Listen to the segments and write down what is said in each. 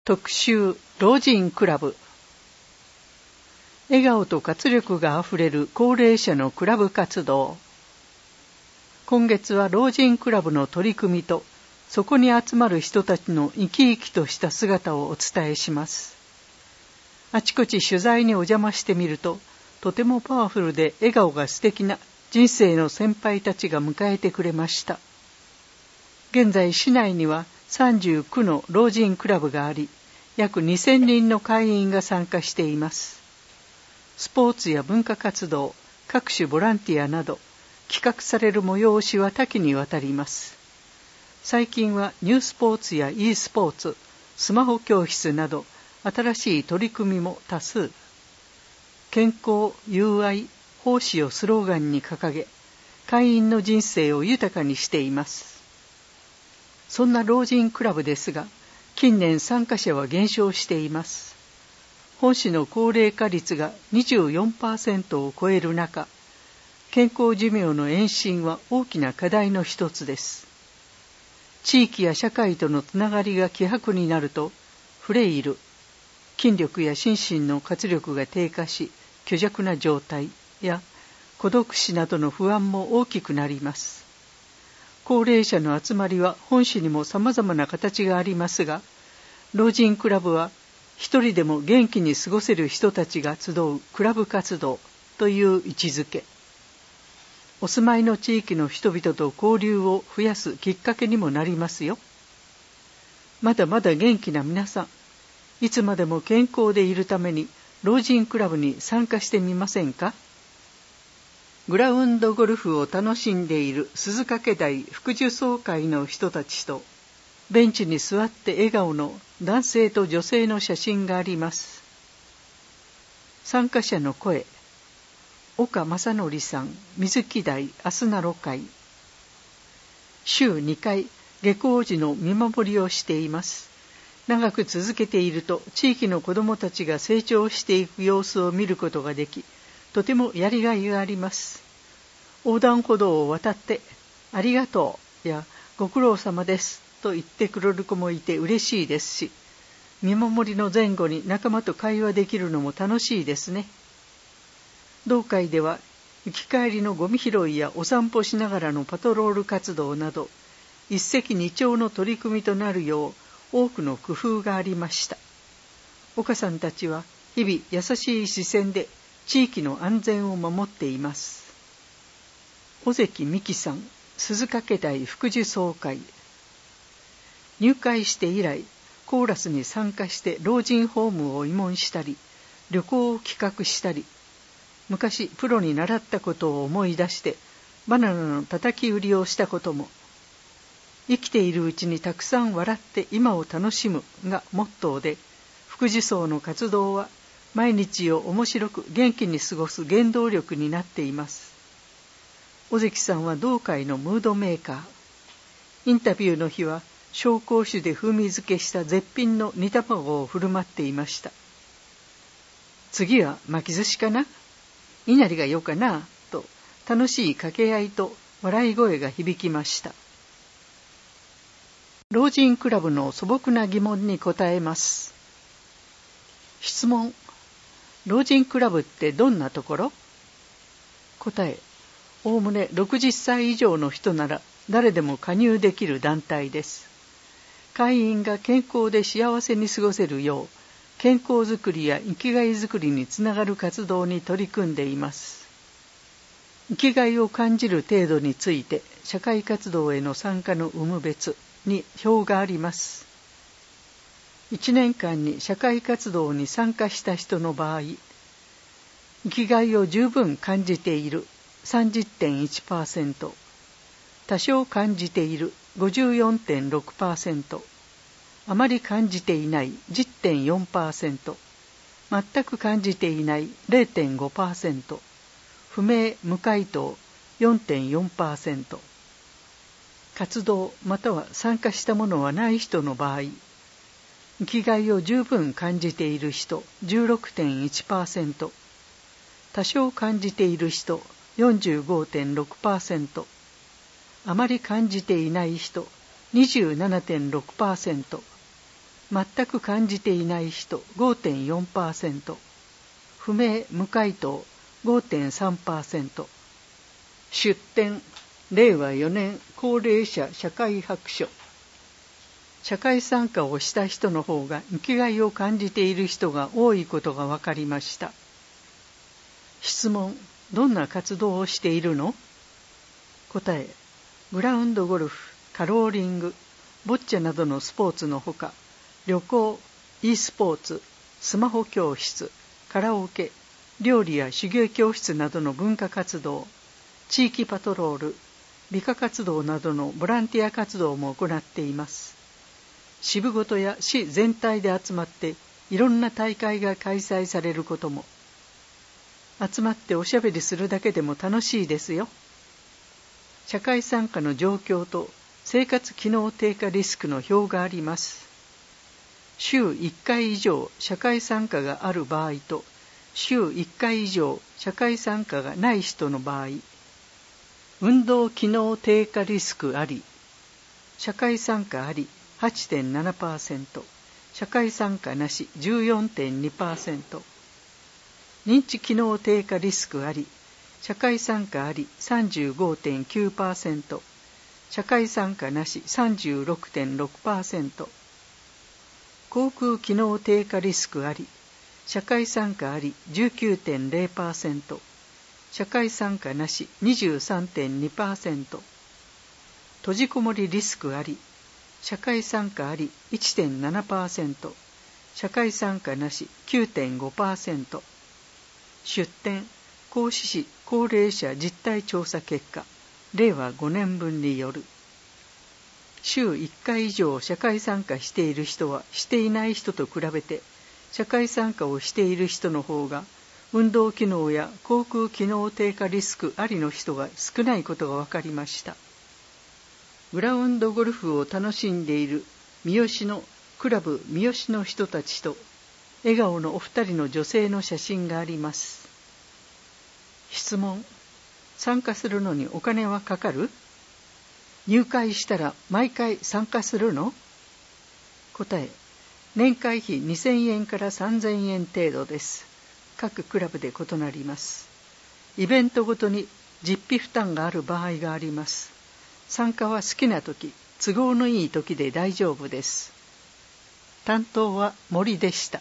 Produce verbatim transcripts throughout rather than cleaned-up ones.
特集老人クラブ。笑顔と活力があふれる高齢者のクラブ活動。今月は老人クラブの取り組みと、そこに集まる人たちの生き生きとした姿をお伝えします。あちこち取材にお邪魔してみると、とてもパワフルで笑顔が素敵な人生の先輩たちが迎えてくれました。現在市内にはさんじゅうきゅうの老人クラブがあり、約にせんにんの会員が参加しています。スポーツや文化活動、各種ボランティアなど、企画される催しは多岐にわたります。最近はニュースポーツや e スポーツ、スマホ教室など、新しい取り組みも多数。健康、友愛、奉仕をスローガンに掲げ、会員の人生を豊かにしています。そんな老人クラブですが、近年参加者は減少しています。本市の高齢化率が にじゅうよんパーセント を超える中、健康寿命の延伸は大きな課題の一つです。地域や社会とのつながりが希薄になると、フレイル、筋力や心身の活力が低下し、虚弱な状態や孤独死などの不安も大きくなります。高齢者の集まりは本市にも様々な形がありますが、老人クラブは一人でも元気に過ごせる人たちが集うクラブ活動という位置づけ。お住まいの地域の人々と交流を増やすきっかけにもなりますよ。まだまだ元気な皆さん、いつまでも健康でいるために老人クラブに参加してみませんか？グラウンドゴルフを楽しんでいる鈴掛台福寿総会の人たちと、ベンチに座って笑顔の男性と女性の写真があります。参加者の声、岡正則さん、水木台アスナロ会。週にかい、下校時の見守りをしています。長く続けていると、地域の子どもたちが成長していく様子を見ることができ、とてもやりがいがあります。横断歩道を渡って、ありがとうやご苦労様ですと言ってくれる子もいて嬉しいですし、見守りの前後に仲間と会話できるのも楽しいですね。同会では、行き帰りのゴミ拾いやお散歩しながらのパトロール活動など、一石二鳥の取り組みとなるよう多くの工夫がありました。岡さんたちは日々優しい視線で地域の安全を守っています。尾関美希さん、鈴掛台福寿総会。入会して以来、コーラスに参加して老人ホームを慰問したり、旅行を企画したり、昔プロに習ったことを思い出してバナナの叩き売りをしたことも。生きているうちにたくさん笑って今を楽しむがモットーで、福寿荘の活動は毎日を面白く元気に過ごす原動力になっています。尾関さんは同会のムードメーカー。インタビューの日は紹興酒で風味付けした絶品の煮卵を振る舞っていました。次は巻き寿司かな？稲荷がよかな？と楽しい掛け合いと笑い声が響きました。老人クラブの素朴な疑問に答えます。質問。老人クラブってどんなところ？答え。おおむねろくじゅっさい以上の人なら誰でも加入できる団体です。会員が健康で幸せに過ごせるよう、健康づくりや生きがいづくりにつながる活動に取り組んでいます。生きがいを感じる程度について、社会活動への参加の有無別に表があります。いちねんかんに社会活動に参加した人の場合、生きがいを十分感じている さんじゅってんいちパーセント、多少感じている ごじゅうよんてんろくパーセント、あまり感じていない じゅってんよんパーセント、全く感じていない れいてんごパーセント、不明無回答 よんてんよんパーセント、活動または参加したものはない人の場合、生きがいを十分感じている人 じゅうろくてんいちパーセント、多少感じている人 よんじゅうごてんろくパーセント、あまり感じていない人 にじゅうななてんろくパーセント、 全く感じていない人 ごてんよんパーセント、不明無回答 ごてんさんパーセント、出典れいわよねん高齢者社会白書。社会参加をした人の方が生きがいを感じている人が多いことが分かりました。質問、どんな活動をしているの？答え、グラウンドゴルフ、カローリング、ボッチャなどのスポーツのほか、旅行、e スポーツ、スマホ教室、カラオケ、料理や手芸教室などの文化活動、地域パトロール、美化活動などのボランティア活動も行っています。支部ごとや市全体で集まっていろんな大会が開催されることも。集まっておしゃべりするだけでも楽しいですよ。社会参加の状況と生活機能低下リスクの表があります。週いっかい以上社会参加がある場合と週いっかい以上社会参加がない人の場合、運動機能低下リスクあり、社会参加あり はちてんななパーセント、社会参加なし じゅうよんてんにパーセント、認知機能低下リスクあり、社会参加あり さんじゅうごてんきゅうパーセント、社会参加なし さんじゅうろくてんろくパーセント、口腔機能低下リスクあり、社会参加あり じゅうきゅうてんれいパーセント、社会参加なし にじゅうさんてんにパーセント、閉じこもりリスクあり、社会参加あり いってんななパーセント、社会参加なし きゅうてんごパーセント、出典、合志市高齢者実態調査結果、れいわごねんぶんによる。週いっかい以上社会参加している人はしていない人と比べて、社会参加をしている人の方が、運動機能や口腔機能低下リスクありの人が少ないことが分かりました。グラウンドゴルフを楽しんでいる三好のクラブ三好の人たちと笑顔のお二人の女性の写真があります。質問、参加するのにお金はかかる？入会したら毎回参加するの？答え、年会費にせんえんからさんぜんえん程度です。各クラブで異なります。イベントごとに実費負担がある場合があります。参加は好きな時、都合のいい時で大丈夫です。担当は森でした。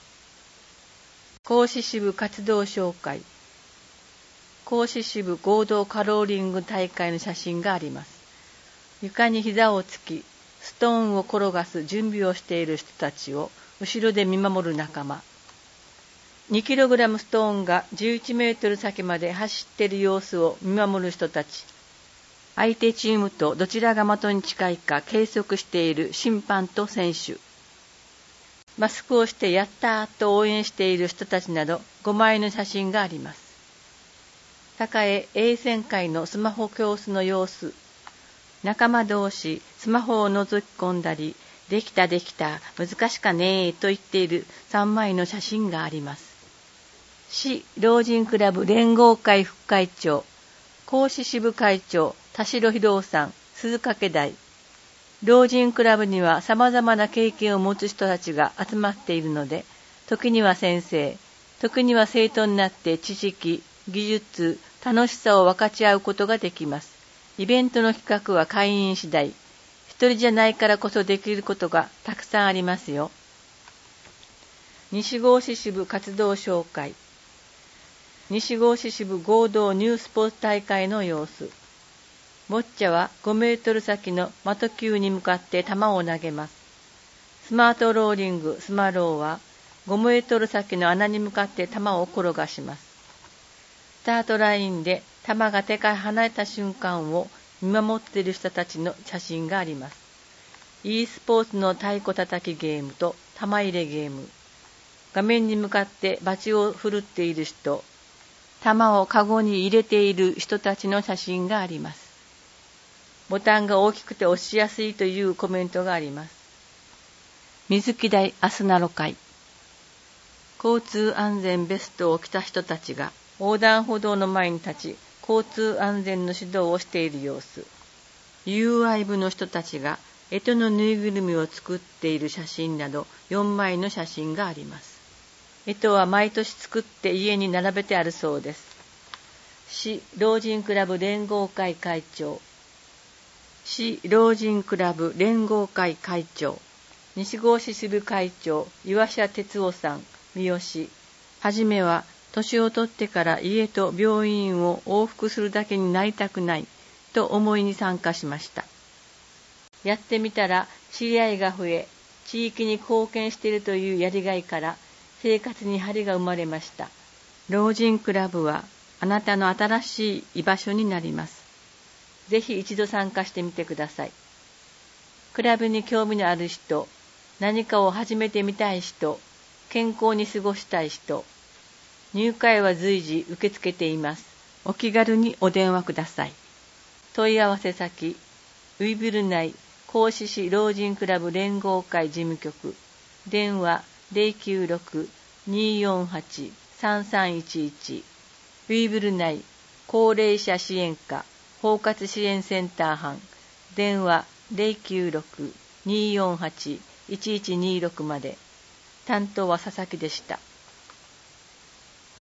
合志支部活動紹介。合志支部合同カローリング大会の写真があります。床に膝をつき、ストーンを転がす準備をしている人たちを後ろで見守る仲間。にキログラムストーンがじゅういちメートル先まで走っている様子を見守る人たち。相手チームとどちらが的に近いか計測している審判と選手。マスクをしてやったーと応援している人たちなどごまいの写真があります。栄栄泉会のスマホ教室の様子。仲間同士スマホを覗き込んだり、できたできた、難しかねーと言っているさんまいの写真があります。市老人クラブ連合会副会長、合志支部会長、田代博さん、鈴掛台。老人クラブには様々な経験を持つ人たちが集まっているので、時には先生、時には生徒になって知識、技術、楽しさを分かち合うことができます。イベントの企画は会員次第。一人じゃないからこそできることがたくさんありますよ。西合志支部活動紹介。西合志支部合同ニュースポーツ大会の様子。ボッチャはごメートル先の的球に向かって球を投げます。スマートローリング、スマローはごメートル先の穴に向かって球を転がします。スタートラインで球が手から離れた瞬間を見守っている人たちの写真があります。e スポーツの太鼓叩きゲームと玉入れゲーム。画面に向かってバチを振るっている人、玉をカゴに入れている人たちの写真があります。ボタンが大きくて押しやすいというコメントがあります。水木台アスナロ会。交通安全ベストを着た人たちが横断歩道の前に立ち、交通安全の指導をしている様子。ユーアイ 部の人たちが干支のぬいぐるみを作っている写真などよんまいの写真があります。干支は毎年作って家に並べてあるそうです。市老人クラブ連合会会長、市老人クラブ連合会会長、西郷市支部会長岩下哲夫さん、三好。はじめは年を取ってから家と病院を往復するだけになりたくないと思いに参加しました。やってみたら知り合いが増え、地域に貢献しているというやりがいから生活に張りが生まれました。老人クラブはあなたの新しい居場所になります。ぜひ一度参加してみてください。クラブに興味のある人、何かを始めてみたい人、健康に過ごしたい人、入会は随時受け付けています。お気軽にお電話ください。問い合わせ先、ウイブル内合志市老人クラブ連合会事務局、電話 ゼロきゅうろく にーよんはち さんさんいちいち、ウイブル内高齢者支援課包括支援センター班、電話 ゼロきゅうろく にーよんはち いちいちにーろくまで。担当は佐々木でした。